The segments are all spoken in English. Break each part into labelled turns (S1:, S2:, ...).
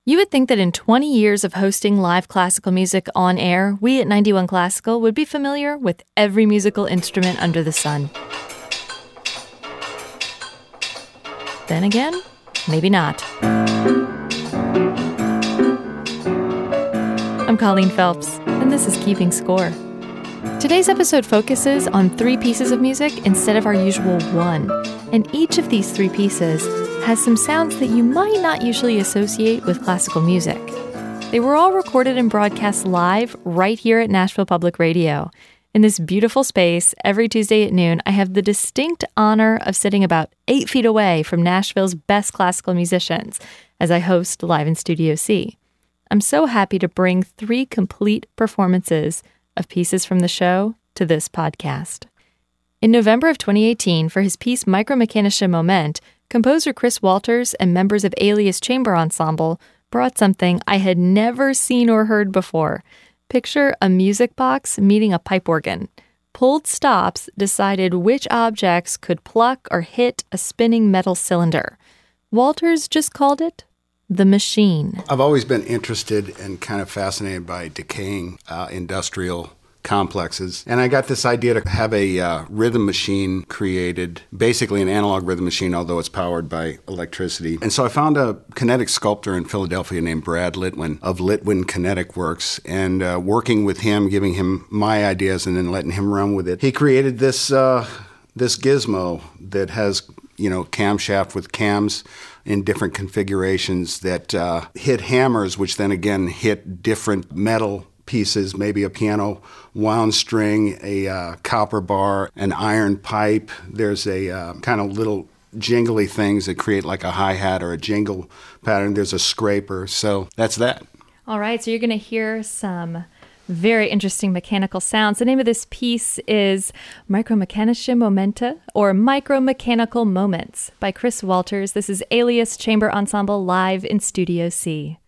S1: You would think that in 20 years of hosting live classical music on air, we at 91 Classical would be familiar with every musical instrument under the sun. Then again, maybe not. I'm Colleen Phelps, and this is Keeping Score. Today's episode focuses on 3 pieces of music instead of our usual 1, and each of these 3 pieces has some sounds that you might not usually associate with classical music. They were all recorded and broadcast live right here at Nashville Public Radio. In this beautiful space, every Tuesday at noon, I have the distinct honor of sitting about 8 feet away from Nashville's best classical musicians as I host Live in Studio C. I'm so happy to bring 3 complete performances of pieces from the show to this podcast. In November of 2018, for his piece Micromechanische Moment, composer Chris Walters and members of Alias Chamber Ensemble brought something I had never seen or heard before. Picture a music box meeting a pipe organ. Pulled stops decided which objects could pluck or hit a spinning metal cylinder. Walters just called it the machine.
S2: I've always been interested and kind of fascinated by decaying industrial complexes. And I got this idea to have a rhythm machine created, basically an analog rhythm machine, although it's powered by electricity. And so I found a kinetic sculptor in Philadelphia named Brad Litwin of Litwin Kinetic Works, and working with him, giving him my ideas and then letting him run with it. He created this gizmo that has, camshaft with cams in different configurations that hit hammers, which then again hit different metal pieces, maybe a piano wound string, a copper bar, an iron pipe. There's a kind of little jingly things that create like a hi-hat or a jingle pattern. There's a scraper. So that's that.
S1: All right, so you're going to hear some very interesting mechanical sounds. The name of this piece is Micromechanische Momente, or Micromechanical Moments, by Chris Walters. This is Alias Chamber Ensemble live in Studio C.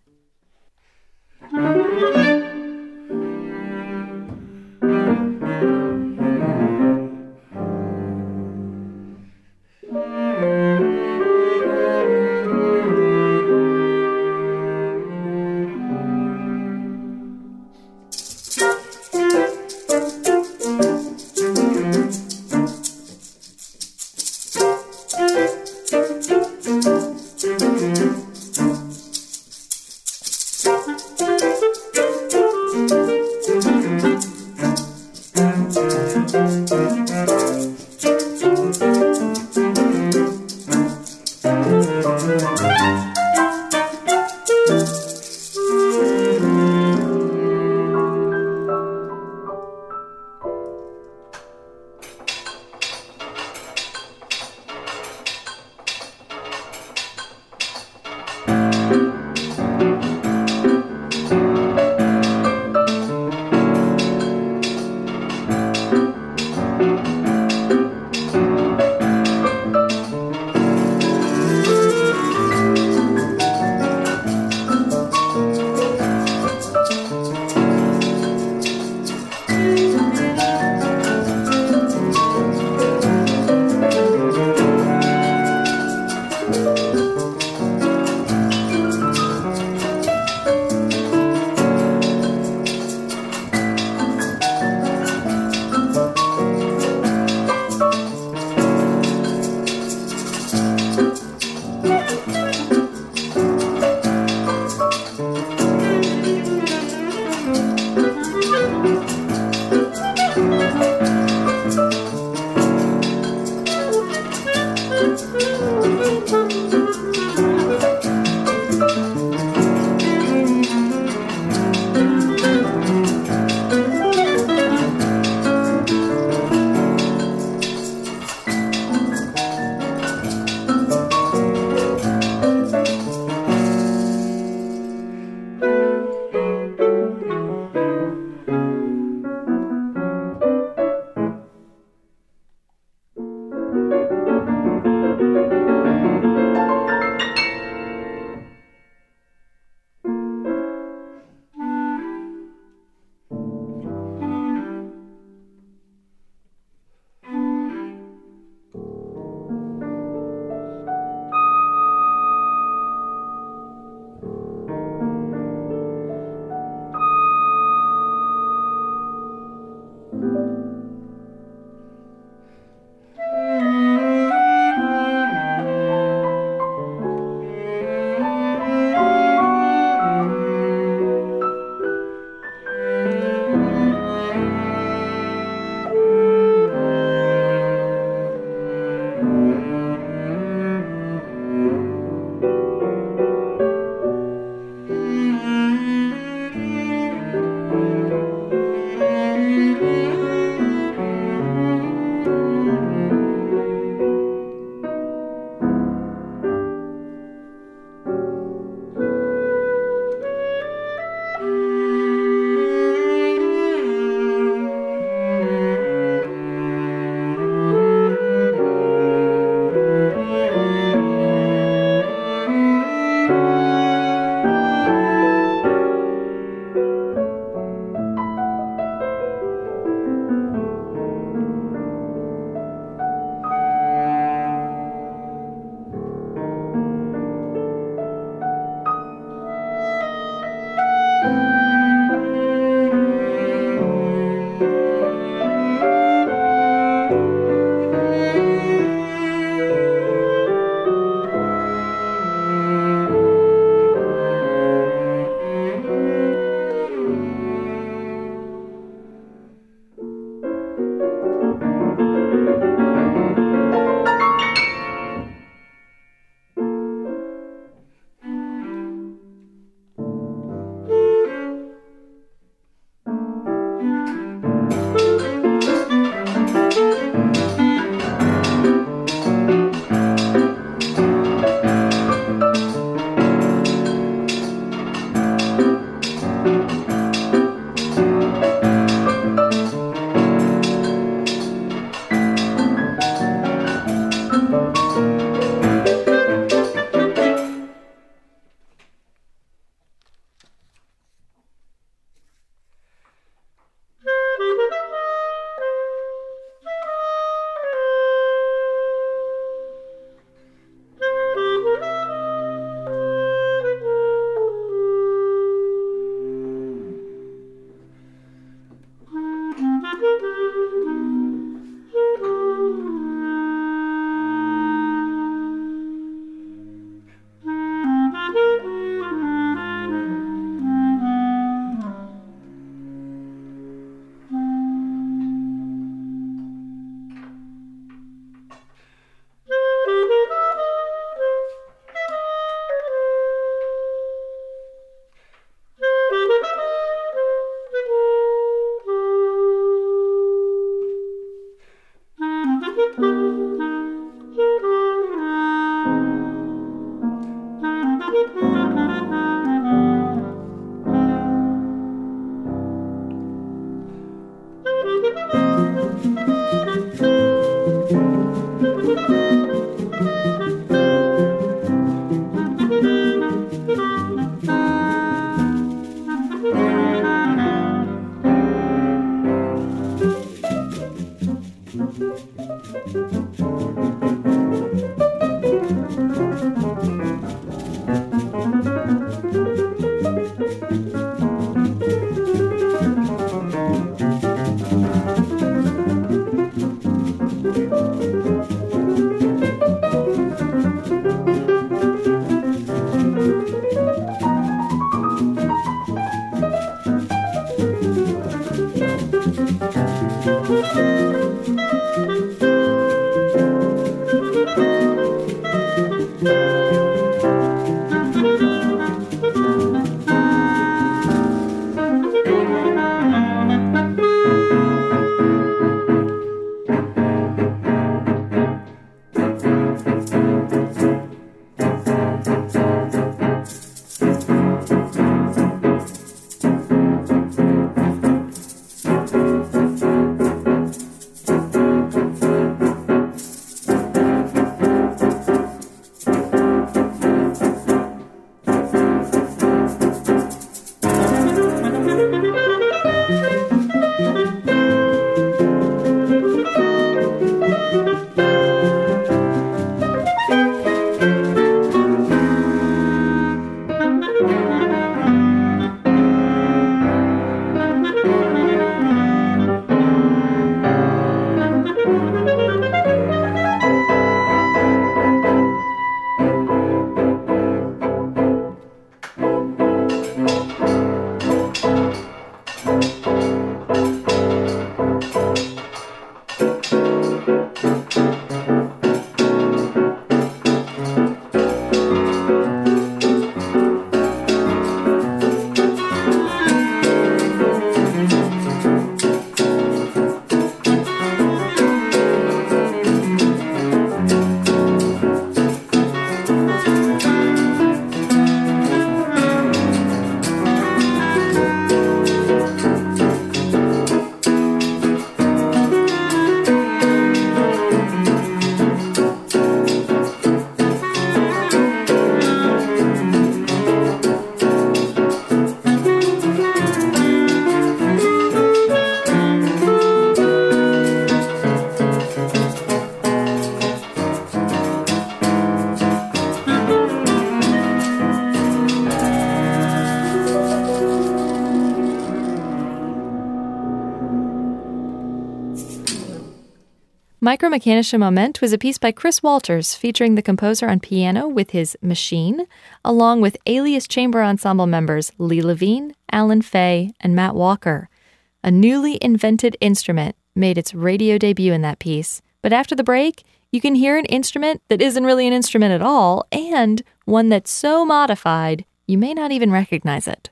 S1: Micromechanische Moment was a piece by Chris Walters featuring the composer on piano with his machine, along with Alias Chamber Ensemble members Lee Levine, Alan Fay, and Matt Walker. A newly invented instrument made its radio debut in that piece, but after the break, you can hear an instrument that isn't really an instrument at all, and one that's so modified you may not even recognize it.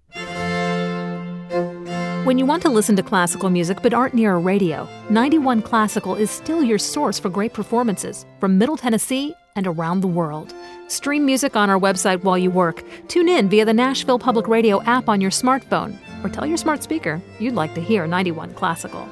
S3: When you want to listen to classical music but aren't near a radio, 91 Classical is still your source for great performances from Middle Tennessee and around the world. Stream music on our website while you work. Tune in via the Nashville Public Radio app on your smartphone, or tell your smart speaker you'd like to hear 91 Classical.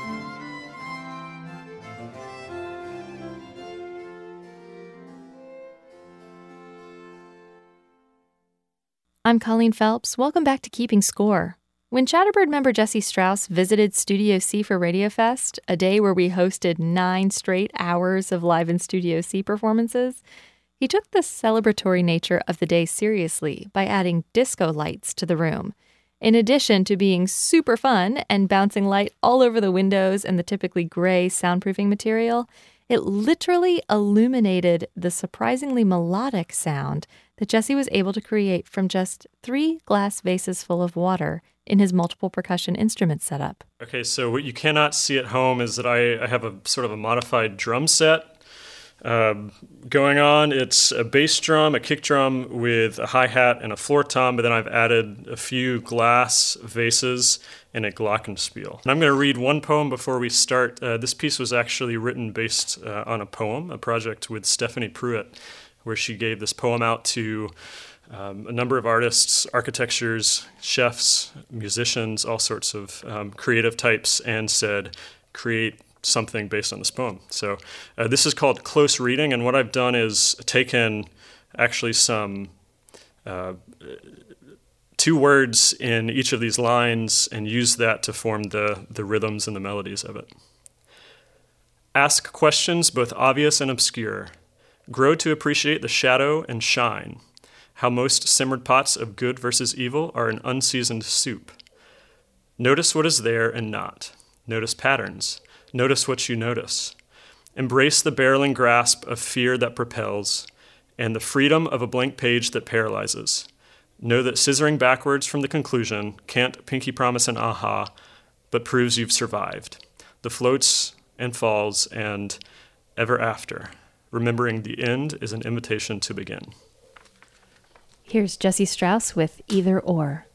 S1: I'm Colleen Phelps. Welcome back to Keeping Score. When Chatterbird member Jesse Strauss visited Studio C for Radio Fest, a day where we hosted 9 straight hours of live in Studio C performances, he took the celebratory nature of the day seriously by adding disco lights to the room. In addition to being super fun and bouncing light all over the windows and the typically gray soundproofing material, it literally illuminated the surprisingly melodic sound that Jesse was able to create from just 3 glass vases full of water in his multiple percussion instrument setup.
S4: Okay, so what you cannot see at home is that I have a sort of a modified drum set going on. It's a bass drum, a kick drum with a hi-hat and a floor tom, but then I've added a few glass vases and a glockenspiel. And I'm going to read one poem before we start. This piece was actually written based on a poem, a project with Stephanie Pruitt, where she gave this poem out to a number of artists, architectures, chefs, musicians, all sorts of creative types, and said, create something based on this poem. So this is called Close Reading, and what I've done is taken actually some 2 words in each of these lines and used that to form the rhythms and the melodies of it. Ask questions both obvious and obscure. Grow to appreciate the shadow and shine. How most simmered pots of good versus evil are an unseasoned soup. Notice what is there and not. Notice patterns. Notice what you notice. Embrace the barreling grasp of fear that propels and the freedom of a blank page that paralyzes. Know that scissoring backwards from the conclusion can't pinky promise an aha, but proves you've survived. The floats and falls and ever after. Remembering the end is an invitation to begin.
S1: Here's Jesse Strauss with Either Or.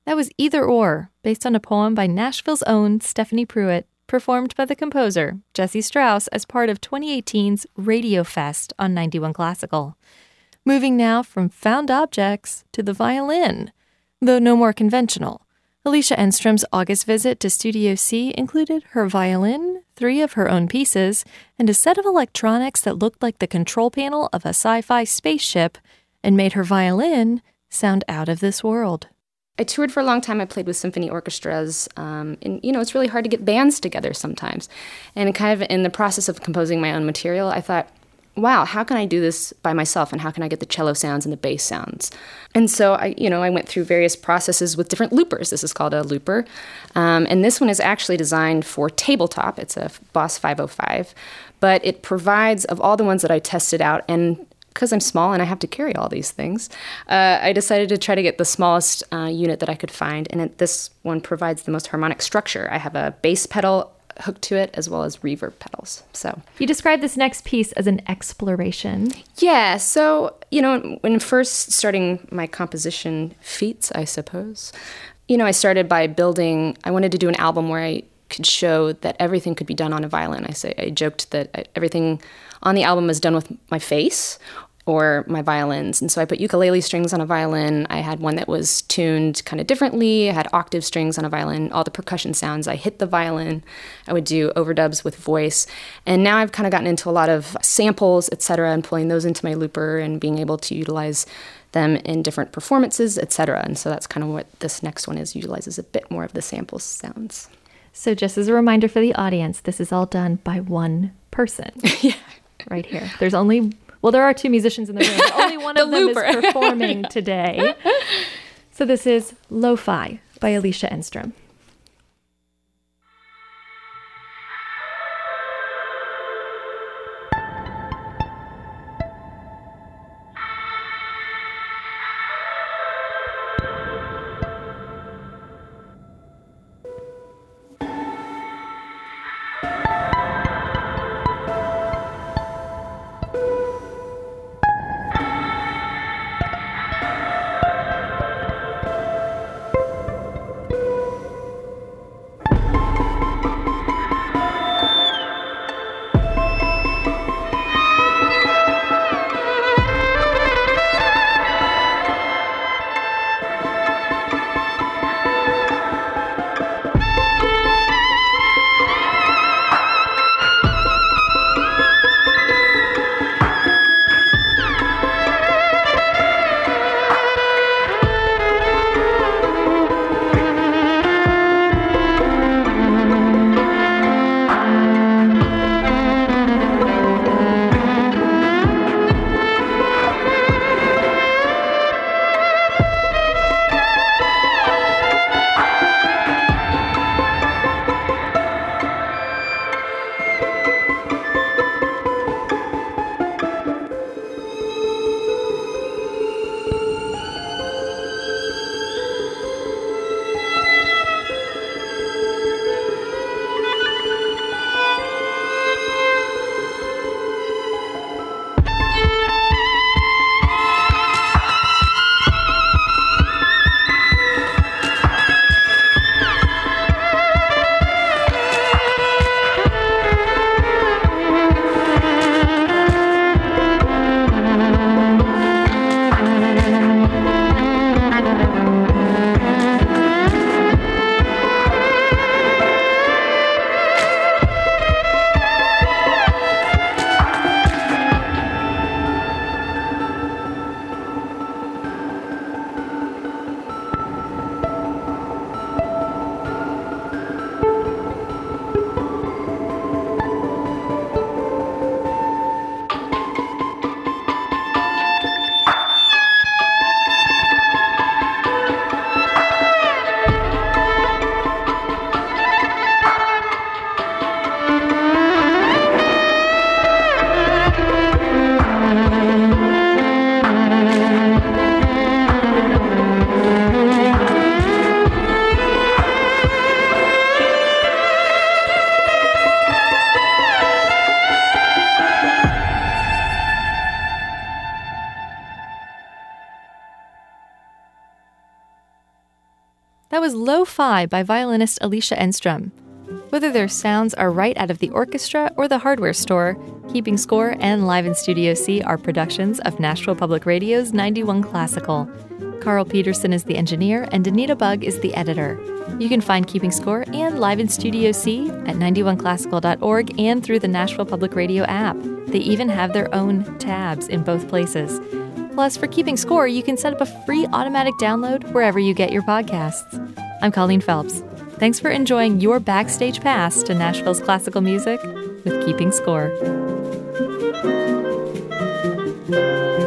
S1: That was Either Or, based on a poem by Nashville's own Stephanie Pruitt, performed by the composer, Jesse Strauss, as part of 2018's Radio Fest on 91 Classical. Moving now from found objects to the violin, though no more conventional. Alicia Enstrom's August visit to Studio C included her violin, 3 of her own pieces, and a set of electronics that looked like the control panel of a sci-fi spaceship and made her violin sound out of this world.
S5: I toured for a long time. I played with symphony orchestras, and it's really hard to get bands together sometimes. And kind of in the process of composing my own material, I thought, wow, how can I do this by myself, and how can I get the cello sounds and the bass sounds? And so I went through various processes with different loopers. This is called a looper, and this one is actually designed for tabletop. It's a Boss 505, but it provides, of all the ones that I tested out, and because I'm small and I have to carry all these things, I decided to try to get the smallest unit that I could find, and this one provides the most harmonic structure. I have a bass pedal hooked to it, as well as reverb pedals. So
S1: you described this next piece as an exploration.
S5: Yeah, so, when first starting my composition feats, I suppose, I started by I wanted to do an album where I could show that everything could be done on a violin. I joked that everything on the album is done with my face or my violins. And so I put ukulele strings on a violin. I had one that was tuned kind of differently. I had octave strings on a violin, all the percussion sounds. I hit the violin. I would do overdubs with voice. And now I've kind of gotten into a lot of samples, et cetera, and pulling those into my looper and being able to utilize them in different performances, et cetera. And so that's kind of what this next one utilizes a bit more of the sample sounds.
S1: So just as a reminder for the audience, this is all done by one person.
S5: Yeah.
S1: Right here. There are 2 musicians in the room, but only one of them is performing today. So this is Lo-Fi by Alicia Enstrom. That was Lo-Fi by violinist Alicia Enstrom. Whether their sounds are right out of the orchestra or the hardware store, Keeping Score and Live in Studio C are productions of Nashville Public Radio's 91 Classical. Carl Peterson is the engineer, and Danita Bug is the editor. You can find Keeping Score and Live in Studio C at 91classical.org and through the Nashville Public Radio app. They even have their own tabs in both places. Plus, for Keeping Score, you can set up a free automatic download wherever you get your podcasts. I'm Colleen Phelps. Thanks for enjoying your backstage pass to Nashville's classical music with Keeping Score.